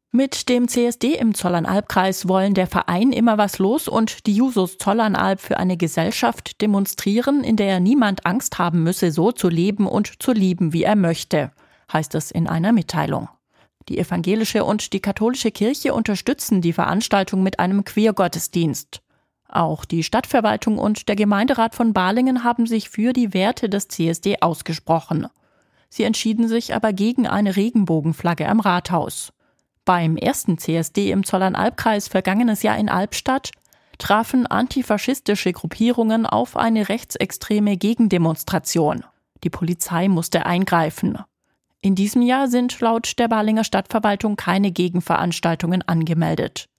Mit dem CSD im Zollernalbkreis wollen der Verein Immer was los und die Jusos Zollernalb für eine Gesellschaft demonstrieren, in der niemand Angst haben müsse, so zu leben und zu lieben, wie er möchte, heißt es in einer Mitteilung. Die evangelische und die katholische Kirche unterstützen die Veranstaltung mit einem Queergottesdienst. Auch die Stadtverwaltung und der Gemeinderat von Balingen haben sich für die Werte des CSD ausgesprochen. Sie entschieden sich aber gegen eine Regenbogenflagge am Rathaus. Beim ersten CSD im Zollernalbkreis vergangenes Jahr in Albstadt trafen antifaschistische Gruppierungen auf eine rechtsextreme Gegendemonstration. Die Polizei musste eingreifen. In diesem Jahr sind laut der Balinger Stadtverwaltung keine Gegenveranstaltungen angemeldet.